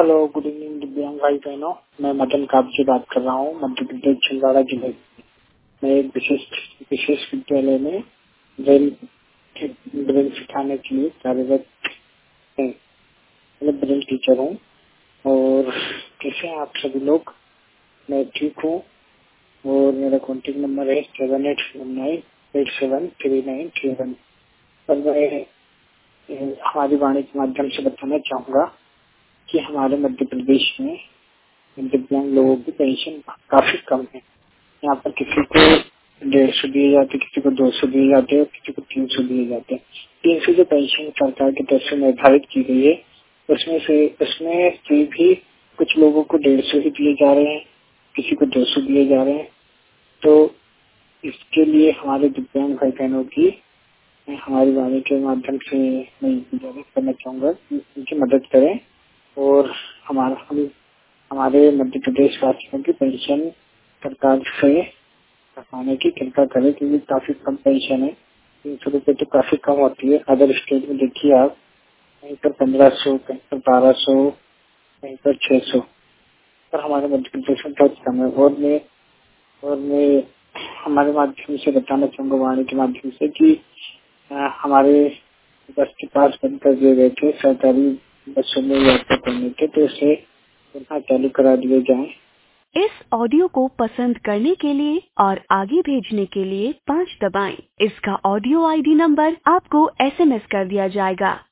Hello, good evening दिव्यांग भाई बहनों। मैं मदन काबजी बात कर रहा हूँ। मध्य प्रदेश छिंदवाड़ा जिले में एक विशेष विद्यालय में ब्रेल सिखाने के लिए कार्यरत है। मैं ब्रेल टीचर हूँ। और कैसे हैं आप सभी लोग? मैं ठीक हूँ और मेरा कॉन्टेक्ट नंबर है 7879873931। और मैं हमारी वाणी के माध्यम से बताना चाहूँगा कि हमारे मध्य प्रदेश में दिव्यांग लोगों की पेंशन काफी कम है। यहाँ पर किसी को 150 दिए जाते, किसी को 200 दिए जाते और किसी को 300 दिए जाते। 300 जो पेंशन सरकार की तरफ से निर्धारित की गई है उसमें से भी कुछ लोगों को 150 ही दिए जा रहे हैं, किसी को 200 दिए जा रहे हैं। तो इसके लिए हमारे दिव्यांग भाई बहनों की हमारी वाणी के माध्यम से मैं गुजारिश करना चाहूंगा कि उनकी मदद करें और हमारे मध्य प्रदेश वासियों की पेंशन सरकार से कमाने की कृपा करें, क्योंकि काफी कम पेंशन है। 300 रुपये तो काफी कम होती है। अदर स्टेट में देखिए आप, कहीं पर 1500, कहीं पर 1200, कहीं पर 600, पर हमारे मध्य प्रदेश में बहुत कम है। और मैं हमारे माध्यम से बताना चाहूंगा, वाणी के माध्यम से, कि हमारे बस के पास बंद कर दिए गए थे सरकारी बसों में यात्रा करने के, तो उसे पुनः चालू करा दिए जाए। इस ऑडियो को पसंद करने के लिए और आगे भेजने के लिए 5 दबाएं। इसका ऑडियो आईडी नंबर आपको SMS कर दिया जाएगा।